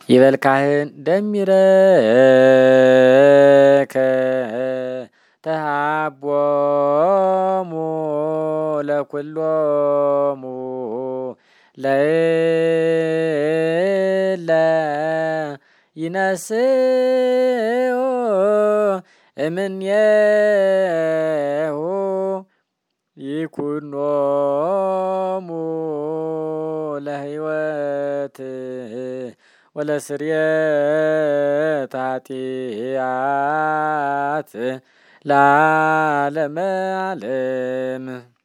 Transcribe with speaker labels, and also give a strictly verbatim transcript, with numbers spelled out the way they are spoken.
Speaker 1: ይበል ካህን ደሚረከ ተሃቦሙ ለኩሎሙ ለእለ ይነስኡ እምኔሁ ይኩኖሙ ለሕይወት ወለስርየት ኃጢአት ለዓለመ ዓለም።